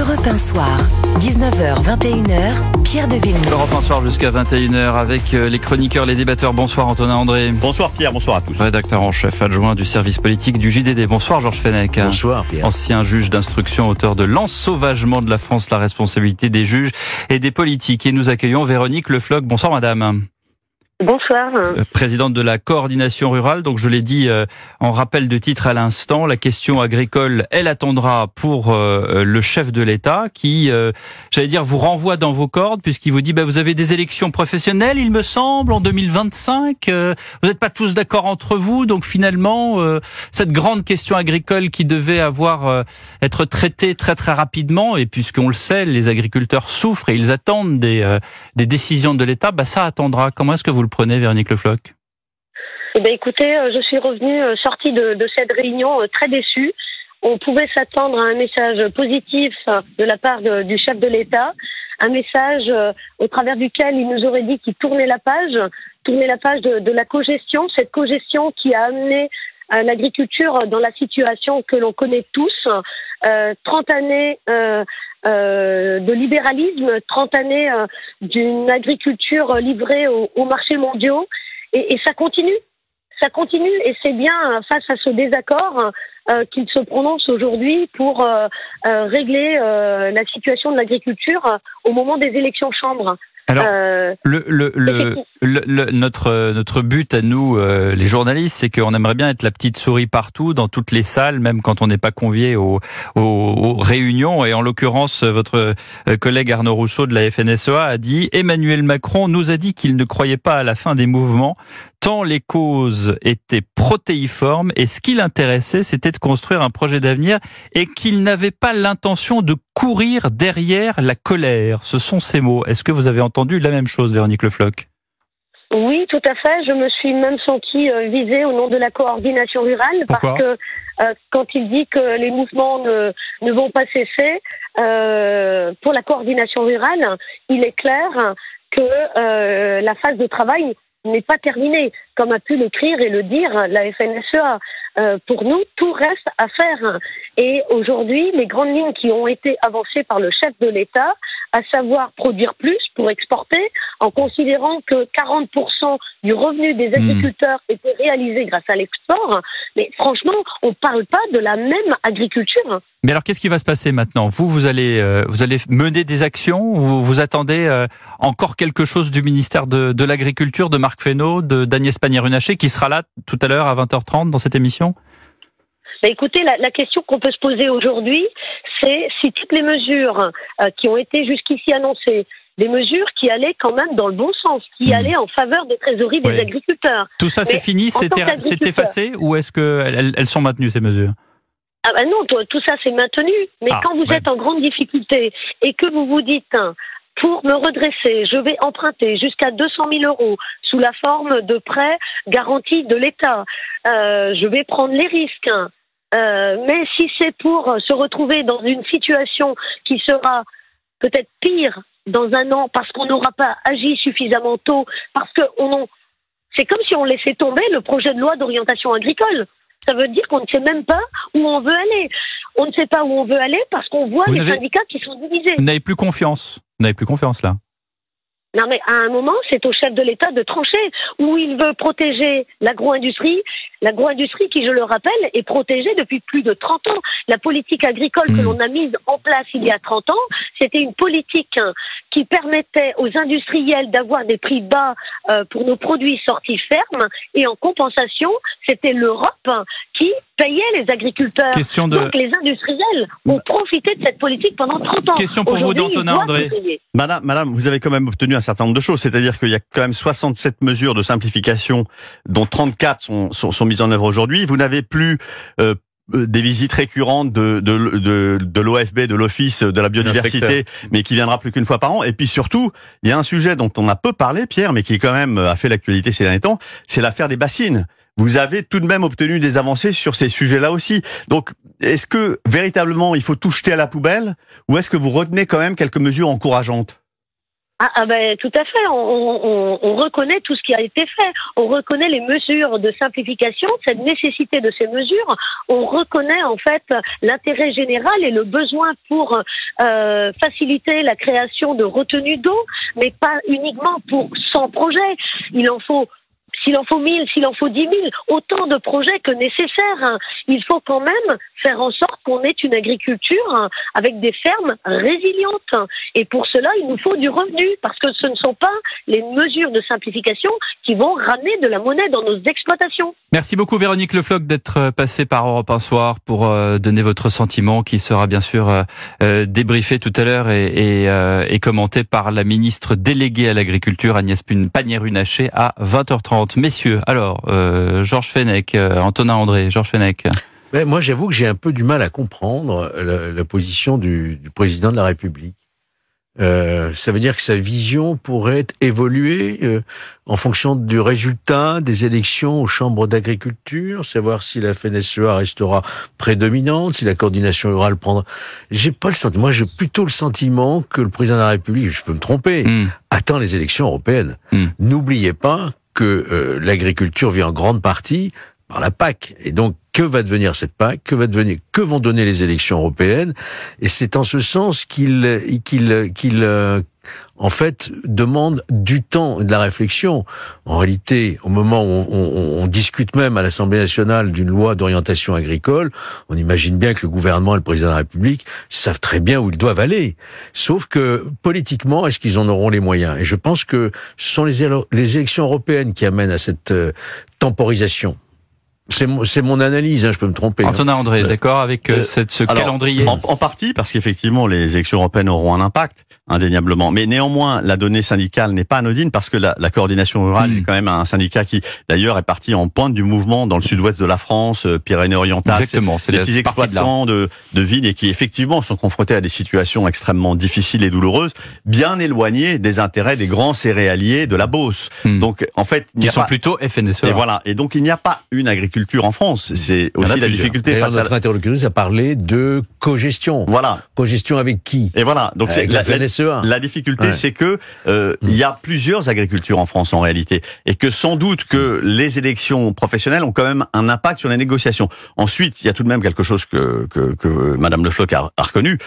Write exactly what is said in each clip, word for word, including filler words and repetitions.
Europe un soir, dix-neuf heures vingt et une heures, Pierre de Villeneuve. Europe un soir jusqu'à vingt et une heures avec les chroniqueurs, les débatteurs. Bonsoir Antonin André. Bonsoir Pierre, bonsoir à tous. Rédacteur en chef adjoint du service politique du J D D. Bonsoir Georges Fenech. Bonsoir Pierre. Ancien juge d'instruction, auteur de L'ensauvagement de la France, la responsabilité des juges et des politiques. Et nous accueillons Véronique Le Floch. Bonsoir madame. Bonsoir. Présidente de la coordination rurale, donc je l'ai dit euh, en rappel de titre à l'instant, la question agricole, elle attendra pour euh, le chef de l'État qui, euh, j'allais dire, vous renvoie dans vos cordes puisqu'il vous dit, bah, vous avez des élections professionnelles, il me semble, en deux mille vingt-cinq, euh, vous n'êtes pas tous d'accord entre vous, donc finalement, euh, cette grande question agricole qui devait avoir euh, être traitée très très rapidement, et puisqu'on le sait, les agriculteurs souffrent et ils attendent des, euh, des décisions de l'État, bah, ça attendra. Comment est-ce que vous le prenez, Véronique Le Floch? Eh bien, écoutez, je suis revenue, sortie de, de cette réunion très déçue. On pouvait s'attendre à un message positif de la part de, du chef de l'État, un message au travers duquel il nous aurait dit qu'il tournait la page, tournait la page de, de la cogestion, cette cogestion qui a amené euh, l'agriculture dans la situation que l'on connaît tous, euh, trente années euh, euh, de libéralisme, trente années euh, d'une agriculture livrée aux, aux marchés mondiaux, et, et ça continue, ça continue, et c'est bien face à ce désaccord euh, qu'il se prononce aujourd'hui pour euh, euh, régler euh, la situation de l'agriculture euh, au moment des élections chambres. Alors, euh, le, le, le, le, le, notre, notre but à nous, euh, les journalistes, c'est qu'on aimerait bien être la petite souris partout, dans toutes les salles, même quand on n'est pas convié aux, aux, aux réunions. Et en l'occurrence, votre collègue Arnaud Rousseau de la F N S E A a dit « Emmanuel Macron nous a dit qu'il ne croyait pas à la fin des mouvements, tant les causes étaient protéiformes et ce qui l'intéressait, c'était de construire un projet d'avenir et qu'il n'avait pas l'intention de courir derrière la colère. » Ce sont ces mots. Est-ce que vous avez entendu la même chose, Véronique Le Floch? Oui, tout à fait. Je me suis même sentie euh, visée au nom de la coordination rurale. Pourquoi? Parce que euh, quand il dit que les mouvements ne, ne vont pas cesser, euh, pour la coordination rurale, il est clair que euh, la phase de travail n'est pas terminée, comme a pu l'écrire et le dire la F N S E A. Euh, pour nous, tout reste à faire. Et aujourd'hui, les grandes lignes qui ont été avancées par le chef de l'État, à savoir produire plus pour exporter, en considérant que quarante pour cent du revenu des agriculteurs mmh. était réalisé grâce à l'export. Mais franchement, on ne parle pas de la même agriculture. Mais alors, qu'est-ce qui va se passer maintenant? Vous, vous allez, euh, vous allez mener des actions? Vous, vous attendez euh, encore quelque chose du ministère de, de l'Agriculture, de Marc Fesneau, de d'Agnès Pannier-Runacher, qui sera là tout à l'heure à vingt heures trente dans cette émission? Bah écoutez, la, la question qu'on peut se poser aujourd'hui, c'est si toutes les mesures euh, qui ont été jusqu'ici annoncées, des mesures qui allaient quand même dans le bon sens, qui mmh. allaient en faveur des trésoreries des oui. agriculteurs. Tout ça, c'est fini, c'est effacé, ou est-ce qu'elles elles sont maintenues, ces mesures? Ah ben non, tout, tout ça c'est maintenu. Mais ah, quand vous ouais. êtes en grande difficulté et que vous vous dites, pour me redresser, je vais emprunter jusqu'à deux cent mille euros sous la forme de prêts garantis de l'État, euh, je vais prendre les risques. Euh, mais si c'est pour se retrouver dans une situation qui sera peut-être pire dans un an parce qu'on n'aura pas agi suffisamment tôt, parce que on, c'est comme si on laissait tomber le projet de loi d'orientation agricole. Ça veut dire qu'on ne sait même pas où on veut aller. On ne sait pas où on veut aller parce qu'on voit les syndicats qui sont divisés. Vous n'avez plus confiance. Vous n'avez plus confiance là. Non mais à un moment, c'est au chef de l'État de trancher. Où il veut protéger l'agro-industrie. L'agro-industrie qui, je le rappelle, est protégée depuis plus de trente ans. La politique agricole mmh. que l'on a mise en place il y a trente ans, c'était une politique qui permettait aux industriels d'avoir des prix bas euh, pour nos produits sortis fermes. Et en compensation, c'était l'Europe qui payait les agriculteurs. Question de... Donc les industriels ont profité de cette politique pendant trente ans. Question pour vous d'Antonin André. Madame, Madame, vous avez quand même obtenu un certain nombre de choses. C'est-à-dire qu'il y a quand même soixante-sept mesures de simplification, dont trente-quatre sont, sont, sont mises en œuvre aujourd'hui. Vous n'avez plus euh, des visites récurrentes de, de, de, de l'O F B, de l'Office de la biodiversité, mais qui viendra plus qu'une fois par an. Et puis surtout, il y a un sujet dont on a peu parlé, Pierre, mais qui quand même a fait l'actualité ces derniers temps, c'est l'affaire des bassines. Vous avez tout de même obtenu des avancées sur ces sujets-là aussi. Donc, est-ce que véritablement il faut tout jeter à la poubelle, ou est-ce que vous retenez quand même quelques mesures encourageantes? Ah, ah ben tout à fait, on, on, on reconnaît tout ce qui a été fait, on reconnaît les mesures de simplification, cette nécessité de ces mesures, on reconnaît en fait l'intérêt général et le besoin pour euh, faciliter la création de retenues d'eau, mais pas uniquement pour cent projets, il en faut S'il en faut mille, s'il en faut dix mille, autant de projets que nécessaire. Il faut quand même faire en sorte qu'on ait une agriculture avec des fermes résilientes. Et pour cela, il nous faut du revenu, parce que ce ne sont pas les mesures de simplification qui vont ramener de la monnaie dans nos exploitations. Merci beaucoup Véronique Le Floch d'être passée par Europe un soir pour euh, donner votre sentiment, qui sera bien sûr euh, débriefé tout à l'heure et, et, euh, et commenté par la ministre déléguée à l'agriculture Agnès Pannier-Runacher à vingt heures trente. Messieurs, alors, euh, Georges Fenech, euh, Antonin André, Georges Fenech. Ben, moi, j'avoue que j'ai un peu du mal à comprendre la, la position du, du président de la République. Euh, ça veut dire que sa vision pourrait évoluer euh, en fonction du résultat des élections aux chambres d'agriculture, savoir si la F N S E A restera prédominante, si la coordination rurale prendra... J'ai pas le sentiment, moi j'ai plutôt le sentiment que le président de la République, je peux me tromper, mmh. attend les élections européennes. Mmh. N'oubliez pas que euh, l'agriculture vit en grande partie par la P A C. Et donc, que va devenir cette P A C? Que va devenir, que vont donner les élections européennes? Et c'est en ce sens qu'il, qu'il, qu'il, euh, en fait, demande du temps et de la réflexion. En réalité, au moment où on, on, on discute même à l'Assemblée nationale d'une loi d'orientation agricole, on imagine bien que le gouvernement et le président de la République savent très bien où ils doivent aller. Sauf que, politiquement, est-ce qu'ils en auront les moyens? Et je pense que ce sont les, les élections européennes qui amènent à cette euh, temporisation. C'est mon, c'est mon analyse, hein, je peux me tromper. Antonin hein. André, d'accord avec euh, cette, ce alors, calendrier en, en partie, parce qu'effectivement, les élections européennes auront un impact, indéniablement. Mais néanmoins, la donnée syndicale n'est pas anodine, parce que la, la coordination rurale mmh. est quand même un syndicat qui, d'ailleurs, est parti en pointe du mouvement dans le sud-ouest de la France, euh, Pyrénées-Orientales. Exactement, c'est des la, petits exploitants de, de vignes et qui, effectivement, sont confrontés à des situations extrêmement difficiles et douloureuses, bien éloignées des intérêts des grands céréaliers de la Beauce. Mmh. Donc, en fait, il qui n'y a sont pas... plutôt F N S E A. Et voilà. Et donc, il n'y a pas une agriculture en France. C'est aussi la difficulté D'ailleurs, face à... notre interlocutrice a parlé de cogestion. Voilà. Cogestion avec qui? Et voilà. Donc, c'est la, la, F N S E A. La difficulté, ouais. c'est que euh, il mmh. y a plusieurs agricultures en France en réalité, et que sans doute que les élections professionnelles ont quand même un impact sur les négociations. Ensuite, il y a tout de même quelque chose que que, que Madame Le Floch a, a reconnu.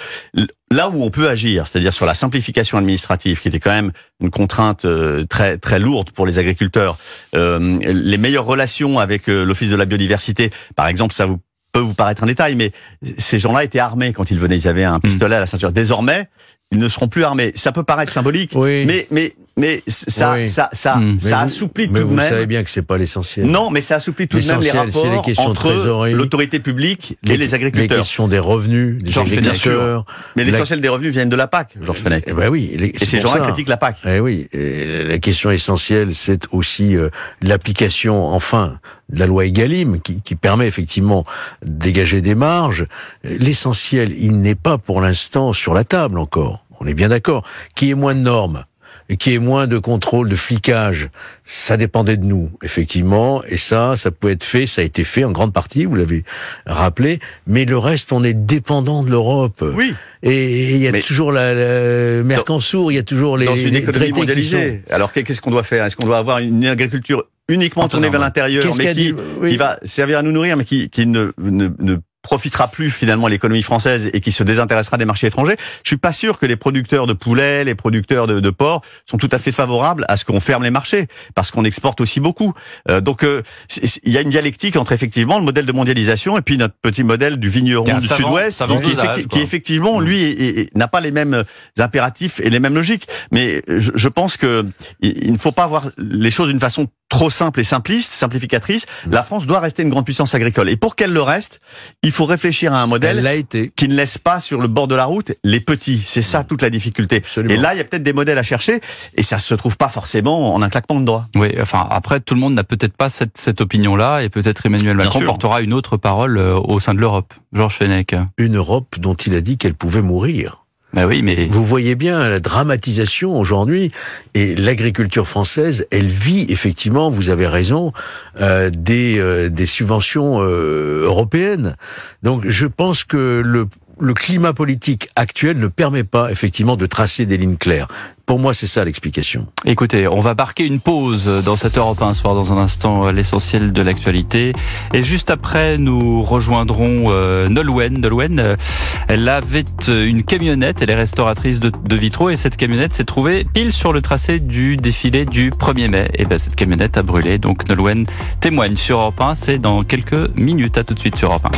Là où on peut agir, c'est-à-dire sur la simplification administrative, qui était quand même une contrainte euh, très très lourde pour les agriculteurs, euh, les meilleures relations avec euh, l'Office de la biodiversité, par exemple, ça vous peut vous paraître un détail, mais ces gens-là étaient armés quand ils venaient, ils avaient un pistolet à la ceinture. Désormais, ils ne seront plus armés. Ça peut paraître symbolique, oui. mais mais mais ça oui. ça ça mmh. ça vous, assouplit tout mais de vous même. Vous savez bien que c'est pas l'essentiel. Non, mais ça assouplit tout de même les rapports les entre l'autorité publique et les, les agriculteurs. Les questions des revenus, des Georges agriculteurs. Mais l'essentiel des revenus viennent de la P A C, Georges Fenech. Eh ben oui. Les, et ces gens-là critiquent la P A C. Eh oui. Et la question essentielle, c'est aussi euh, l'application, enfin, de la loi Egalim, qui, qui permet effectivement de dégager des marges. L'essentiel, il n'est pas pour l'instant sur la table encore. On est bien d'accord. Qu'il y ait moins de normes, et qu'il y ait moins de contrôle, de flicage, ça dépendait de nous, effectivement. Et ça, ça pouvait être fait, ça a été fait en grande partie, vous l'avez rappelé. Mais le reste, on est dépendant de l'Europe. Oui. Et il y a mais toujours la, la Mercosur, il y a toujours les, dans une les économie mondialisée. Sont... Alors qu'est-ce qu'on doit faire? Est-ce qu'on doit avoir une agriculture uniquement Antonin, tournée vers l'intérieur, mais qui, oui. qui va servir à nous nourrir, mais qui, qui ne, ne, ne profitera plus finalement à l'économie française et qui se désintéressera des marchés étrangers? Je suis pas sûr que les producteurs de poulets, les producteurs de, de porc sont tout à fait favorables à ce qu'on ferme les marchés, parce qu'on exporte aussi beaucoup. Euh, donc euh, il y a une dialectique entre effectivement le modèle de mondialisation et puis notre petit modèle du vigneron du Sud-Ouest, qui, qui, qui effectivement lui est, est, n'a pas les mêmes impératifs et les mêmes logiques. Mais je, je pense que il ne faut pas voir les choses d'une façon trop simple et simpliste, simplificatrice. La France doit rester une grande puissance agricole. Et pour qu'elle le reste, il faut réfléchir à un modèle qui ne laisse pas sur le bord de la route les petits. C'est ça toute la difficulté. Absolument. Et là, il y a peut-être des modèles à chercher, et ça se trouve pas forcément en un claquement de doigts. Oui, enfin après, tout le monde n'a peut-être pas cette, cette opinion-là, et peut-être Emmanuel Macron portera une autre parole au sein de l'Europe. Georges Fenech. Une Europe dont il a dit qu'elle pouvait mourir. Ben oui, mais vous voyez bien la dramatisation aujourd'hui, et l'agriculture française, elle vit effectivement, vous avez raison, euh, des euh, des subventions euh, européennes. Donc je pense que le le climat politique actuel ne permet pas effectivement de tracer des lignes claires. Pour moi, c'est ça l'explication. Écoutez, on va marquer une pause dans cette Europe un soir dans un instant, l'essentiel de l'actualité. Et juste après, nous rejoindrons euh, Nolwenn. Nolwenn, euh, elle avait une camionnette, elle est restauratrice de, de vitraux et cette camionnette s'est trouvée pile sur le tracé du défilé du premier mai. Et ben cette camionnette a brûlé. Donc Nolwenn témoigne sur Europe un, c'est dans quelques minutes. À tout de suite sur Europe un.